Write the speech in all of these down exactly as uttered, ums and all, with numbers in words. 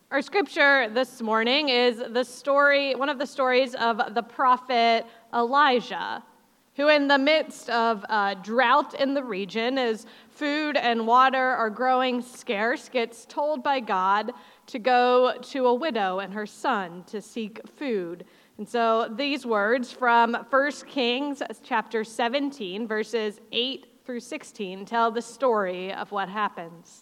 Our scripture this morning is the story, one of the stories of the prophet Elijah, who in the midst of a drought in the region, as food and water are growing scarce, gets told by God to go to a widow and her son to seek food. And so these words from First Kings chapter seventeen, verses eight through sixteen, tell the story of what happens.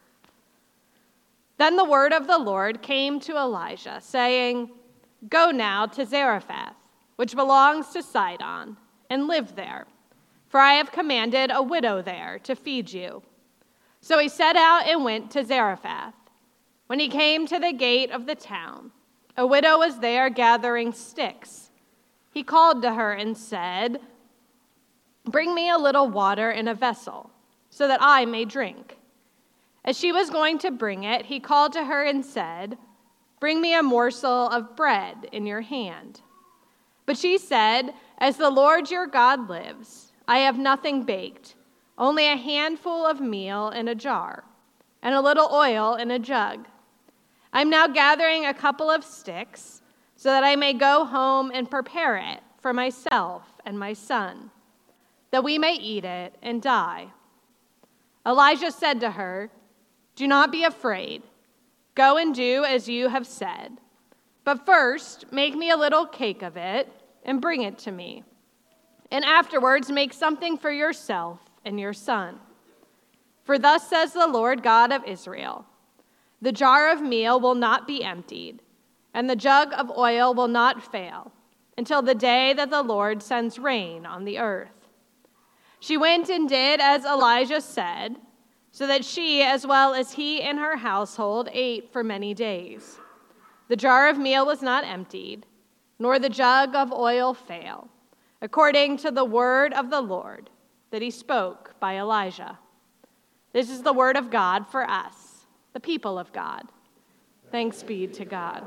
Then the word of the Lord came to Elijah, saying, "Go now to Zarephath, which belongs to Sidon, and live there, for I have commanded a widow there to feed you." So he set out and went to Zarephath. When he came to the gate of the town, a widow was there gathering sticks. He called to her and said, "Bring me a little water in a vessel, so that I may drink." As she was going to bring it, he called to her and said, "Bring me a morsel of bread in your hand." But she said, "As the Lord your God lives, I have nothing baked, only a handful of meal in a jar, and a little oil in a jug. I'm now gathering a couple of sticks, so that I may go home and prepare it for myself and my son, that we may eat it and die." Elijah said to her, "Do not be afraid. Go and do as you have said. But first, make me a little cake of it and bring it to me. And afterwards, make something for yourself and your son. For thus says the Lord God of Israel, the jar of meal will not be emptied, and the jug of oil will not fail, until the day that the Lord sends rain on the earth." She went and did as Elijah said, so that she, as well as he and her household, ate for many days. The jar of meal was not emptied, nor the jug of oil fail, according to the word of the Lord that he spoke by Elijah. This is the word of God for us, the people of God. Thanks be to God.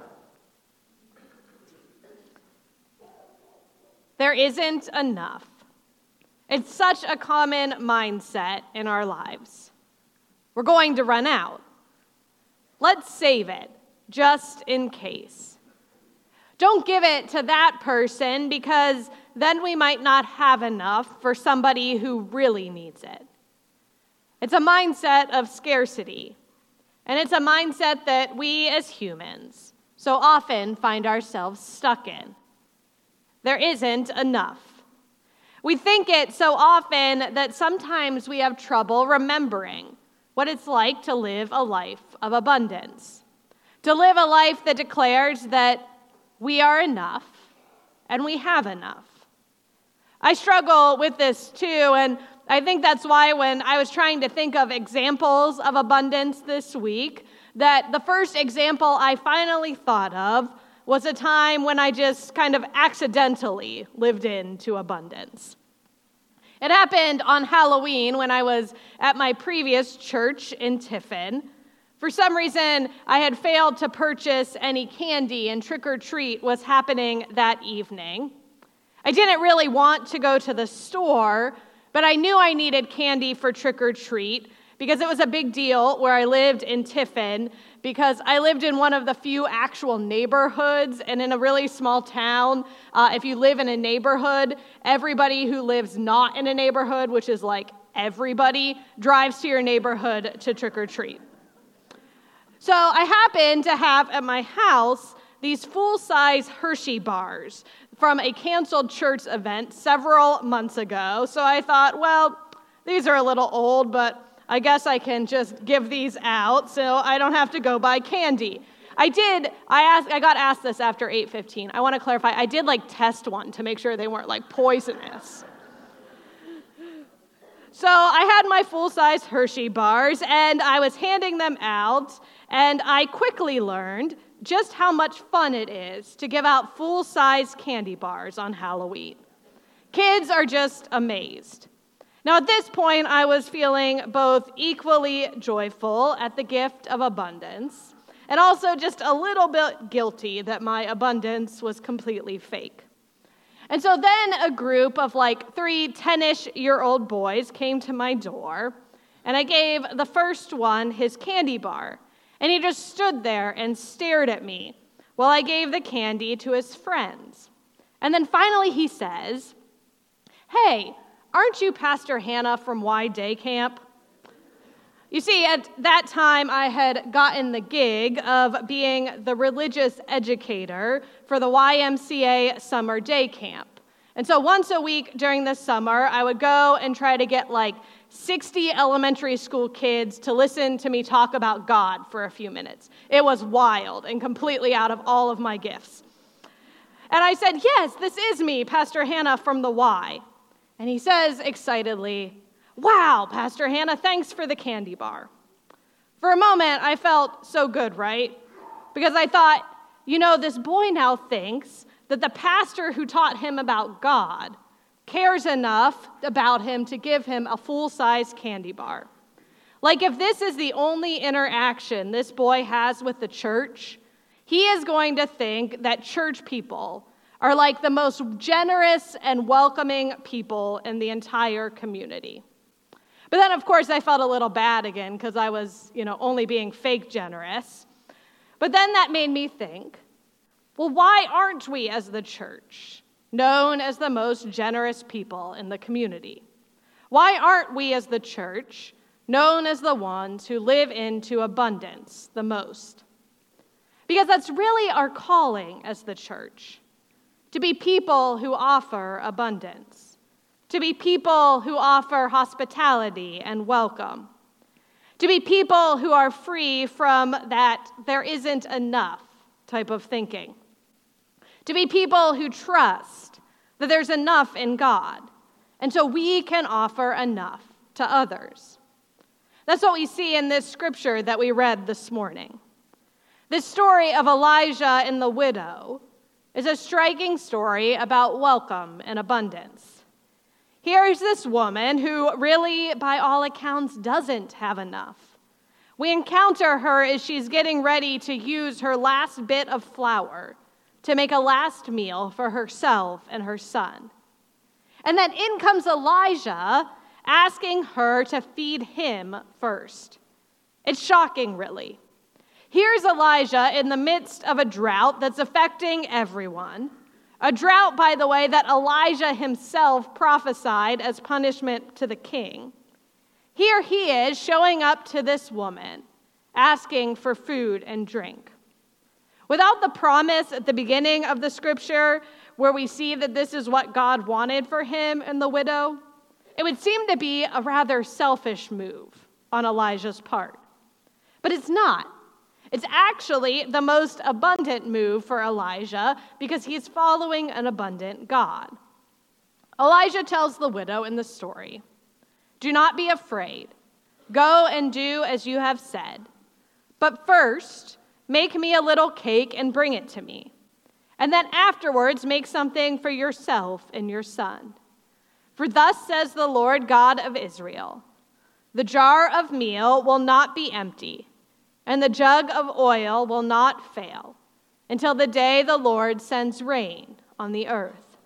There isn't enough. It's such a common mindset in our lives. We're going to run out. Let's save it, just in case. Don't give it to that person, because then we might not have enough for somebody who really needs it. It's a mindset of scarcity, and it's a mindset that we as humans so often find ourselves stuck in. There isn't enough. We think it so often that sometimes we have trouble remembering what it's like to live a life of abundance, to live a life that declares that we are enough and we have enough. I struggle with this too, and I think that's why when I was trying to think of examples of abundance this week, that the first example I finally thought of was a time when I just kind of accidentally lived into abundance. It happened on Halloween when I was at my previous church in Tiffin. For some reason, I had failed to purchase any candy, and trick-or-treat was happening that evening. I didn't really want to go to the store, but I knew I needed candy for trick-or-treat because it was a big deal where I lived in Tiffin, because I lived in one of the few actual neighborhoods, and in a really small town, uh, if you live in a neighborhood, everybody who lives not in a neighborhood, which is like everybody, drives to your neighborhood to trick-or-treat. So I happened to have at my house these full-size Hershey bars from a canceled church event several months ago. So I thought, well, these are a little old, but I guess I can just give these out so I don't have to go buy candy. I did, I asked, I got asked this after eight fifteen. I want to clarify, I did like test one to make sure they weren't like poisonous. So I had my full-size Hershey bars, and I was handing them out, and I quickly learned just how much fun it is to give out full-size candy bars on Halloween. Kids are just amazed. Now, at this point, I was feeling both equally joyful at the gift of abundance and also just a little bit guilty that my abundance was completely fake. And so then a group of like three ten-ish-year-old boys came to my door, and I gave the first one his candy bar. And he just stood there and stared at me while I gave the candy to his friends. And then finally he says, "Hey, aren't you Pastor Hannah from Y Day Camp?" You see, at that time, I had gotten the gig of being the religious educator for the Y M C A summer day camp. And so once a week during the summer, I would go and try to get like sixty elementary school kids to listen to me talk about God for a few minutes. It was wild and completely out of all of my gifts. And I said, "Yes, this is me, Pastor Hannah from the Y." And he says excitedly, "Wow, Pastor Hannah, thanks for the candy bar." For a moment, I felt so good, right? Because I thought, you know, this boy now thinks that the pastor who taught him about God cares enough about him to give him a full-size candy bar. Like if this is the only interaction this boy has with the church, he is going to think that church people are like the most generous and welcoming people in the entire community. But then, of course, I felt a little bad again because I was, you know, only being fake generous. But then that made me think, well, why aren't we as the church known as the most generous people in the community? Why aren't we as the church known as the ones who live into abundance the most? Because that's really our calling as the church, to be people who offer abundance, to be people who offer hospitality and welcome, to be people who are free from that there isn't enough type of thinking, to be people who trust that there's enough in God, and so we can offer enough to others. That's what we see in this scripture that we read this morning. This story of Elijah and the widow is a striking story about welcome and abundance. Here's this woman who really, by all accounts, doesn't have enough. We encounter her as she's getting ready to use her last bit of flour to make a last meal for herself and her son. And then in comes Elijah asking her to feed him first. It's shocking, really. Here's Elijah in the midst of a drought that's affecting everyone. A drought, by the way, that Elijah himself prophesied as punishment to the king. Here he is showing up to this woman, asking for food and drink. Without the promise at the beginning of the scripture, where we see that this is what God wanted for him and the widow, it would seem to be a rather selfish move on Elijah's part. But it's not. It's actually the most abundant move for Elijah because he's following an abundant God. Elijah tells the widow in the story, "Do not be afraid. Go and do as you have said. But first, make me a little cake and bring it to me. And then afterwards, make something for yourself and your son. For thus says the Lord God of Israel, the jar of meal will not be empty, and the jug of oil will not fail, until the day the Lord sends rain on the earth."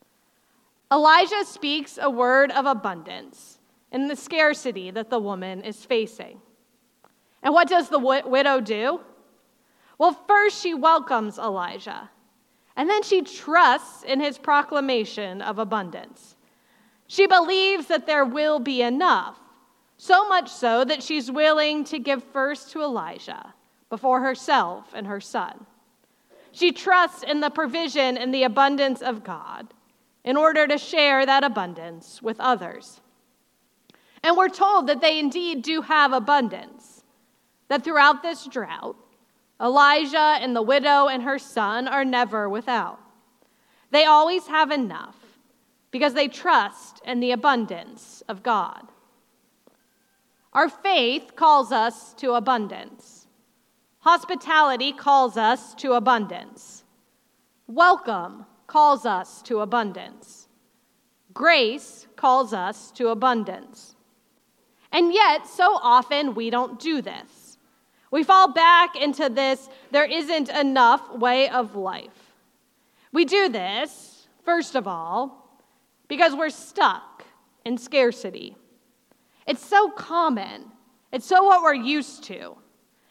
Elijah speaks a word of abundance in the scarcity that the woman is facing. And what does the widow do? Well, first she welcomes Elijah, and then she trusts in his proclamation of abundance. She believes that there will be enough, so much so that she's willing to give first to Elijah before herself and her son. She trusts in the provision and the abundance of God in order to share that abundance with others. And we're told that they indeed do have abundance, that throughout this drought, Elijah and the widow and her son are never without. They always have enough because they trust in the abundance of God. Our faith calls us to abundance. Hospitality calls us to abundance. Welcome calls us to abundance. Grace calls us to abundance. And yet, so often we don't do this. We fall back into this there isn't enough way of life. We do this, first of all, because we're stuck in scarcity. It's so common. It's so what we're used to.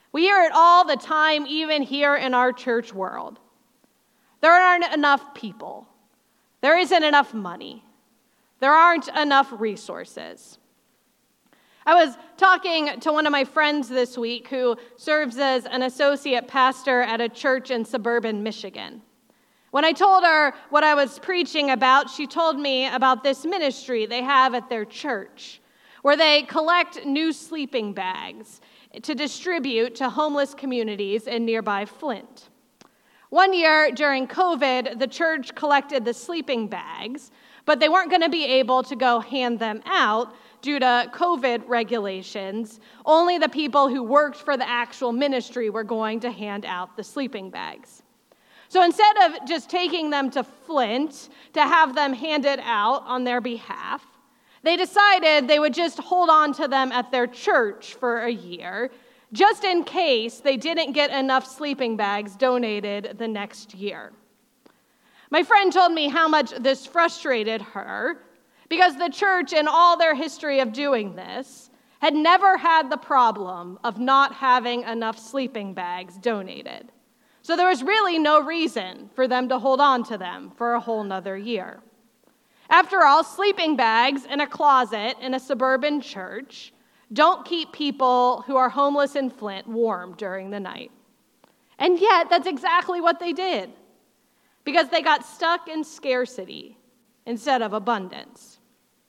We hear it all the time, even here in our church world. There aren't enough people. There isn't enough money. There aren't enough resources. I was talking to one of my friends this week who serves as an associate pastor at a church in suburban Michigan. When I told her what I was preaching about, she told me about this ministry they have at their church, where they collect new sleeping bags to distribute to homeless communities in nearby Flint. One year during COVID, the church collected the sleeping bags, but they weren't going to be able to go hand them out due to COVID regulations. Only the people who worked for the actual ministry were going to hand out the sleeping bags. So instead of just taking them to Flint to have them handed out on their behalf, they decided they would just hold on to them at their church for a year, just in case they didn't get enough sleeping bags donated the next year. My friend told me how much this frustrated her, because the church, in all their history of doing this, had never had the problem of not having enough sleeping bags donated. So there was really no reason for them to hold on to them for a whole nother year. After all, sleeping bags in a closet in a suburban church don't keep people who are homeless in Flint warm during the night. And yet, that's exactly what they did, because they got stuck in scarcity instead of abundance.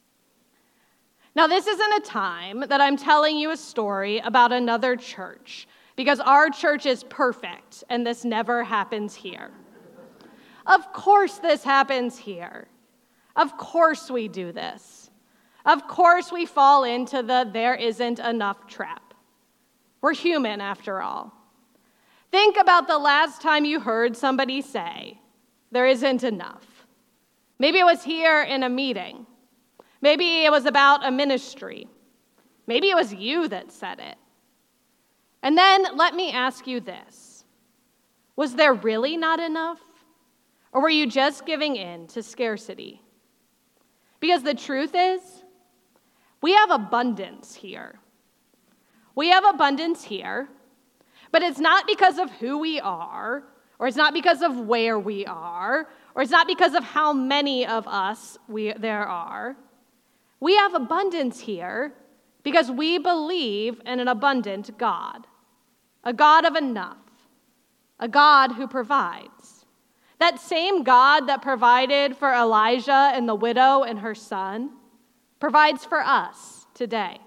Now, this isn't a time that I'm telling you a story about another church, because our church is perfect, and this never happens here. Of course this happens here. Of course we do this. Of course we fall into the there isn't enough trap. We're human, after all. Think about the last time you heard somebody say, there isn't enough. Maybe it was here in a meeting. Maybe it was about a ministry. Maybe it was you that said it. And then let me ask you this. Was there really not enough? Or were you just giving in to scarcity? Because the truth is, we have abundance here. We have abundance here, but it's not because of who we are, or it's not because of where we are, or it's not because of how many of us we, there are. We have abundance here because we believe in an abundant God, a God of enough, a God who provides. That same God that provided for Elijah and the widow and her son provides for us today.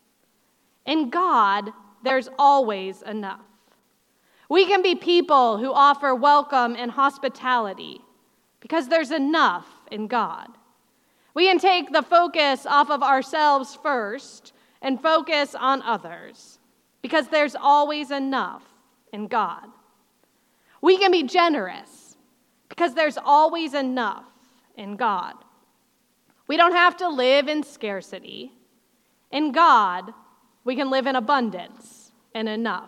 In God, there's always enough. We can be people who offer welcome and hospitality because there's enough in God. We can take the focus off of ourselves first and focus on others because there's always enough in God. We can be generous because there's always enough in God. We don't have to live in scarcity. In God, we can live in abundance and enough.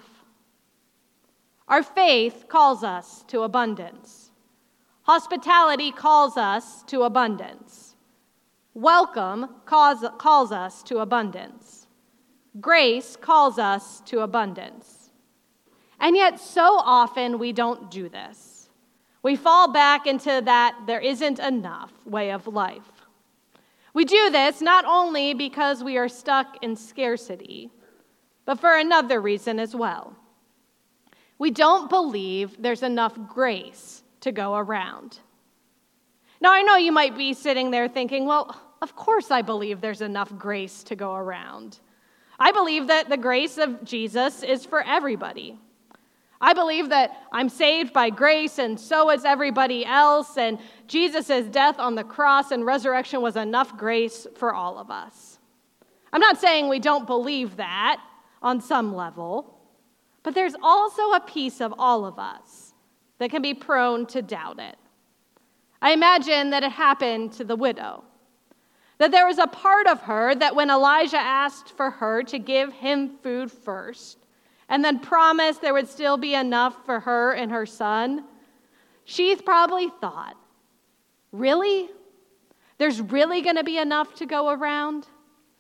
Our faith calls us to abundance. Hospitality calls us to abundance. Welcome calls, calls us to abundance. Grace calls us to abundance. And yet, so often we don't do this. We fall back into that there isn't enough way of life. We do this not only because we are stuck in scarcity, but for another reason as well. We don't believe there's enough grace to go around. Now, I know you might be sitting there thinking, well, of course I believe there's enough grace to go around. I believe that the grace of Jesus is for everybody. I believe that I'm saved by grace, and so is everybody else, and Jesus' death on the cross and resurrection was enough grace for all of us. I'm not saying we don't believe that on some level, but there's also a piece of all of us that can be prone to doubt it. I imagine that it happened to the widow, that there was a part of her that when Elijah asked for her to give him food first, and then promised there would still be enough for her and her son, she probably thought, really? There's really going to be enough to go around?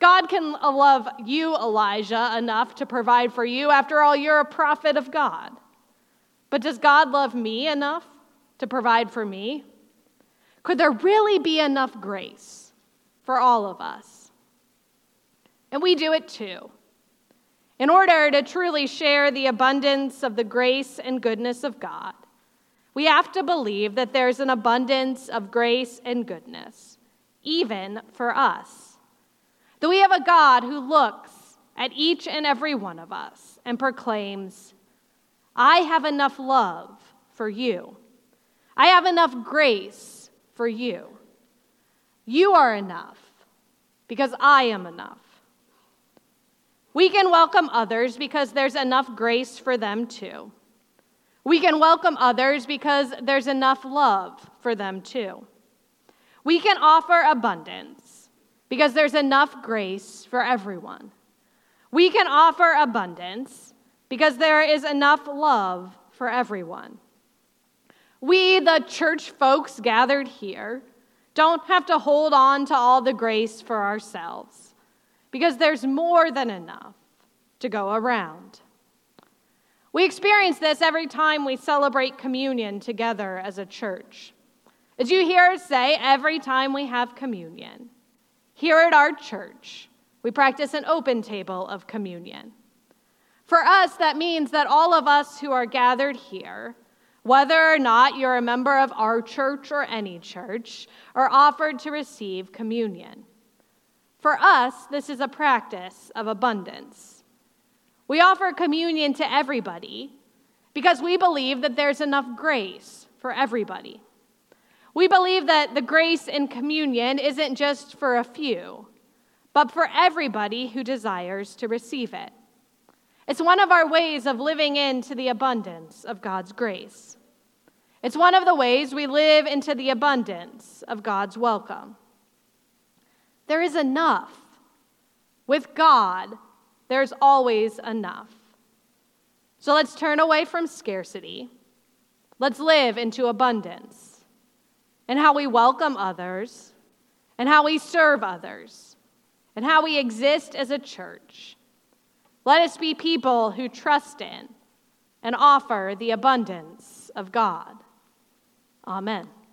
God can love you, Elijah, enough to provide for you. After all, you're a prophet of God. But does God love me enough to provide for me? Could there really be enough grace for all of us? And we do it too. In order to truly share the abundance of the grace and goodness of God, we have to believe that there's an abundance of grace and goodness, even for us. That we have a God who looks at each and every one of us and proclaims, I have enough love for you. I have enough grace for you. You are enough because I am enough. We can welcome others because there's enough grace for them too. We can welcome others because there's enough love for them too. We can offer abundance because there's enough grace for everyone. We can offer abundance because there is enough love for everyone. We, the church folks gathered here, don't have to hold on to all the grace for ourselves because there's more than enough to go around. We experience this every time we celebrate communion together as a church. As you hear us say, every time we have communion, here at our church, we practice an open table of communion. For us, that means that all of us who are gathered here, whether or not you're a member of our church or any church, are offered to receive communion. For us, this is a practice of abundance. We offer communion to everybody because we believe that there's enough grace for everybody. We believe that the grace in communion isn't just for a few, but for everybody who desires to receive it. It's one of our ways of living into the abundance of God's grace. It's one of the ways we live into the abundance of God's welcome. There is enough. With God, there's always enough. So let's turn away from scarcity. Let's live into abundance and how we welcome others and how we serve others and how we exist as a church. Let us be people who trust in and offer the abundance of God. Amen.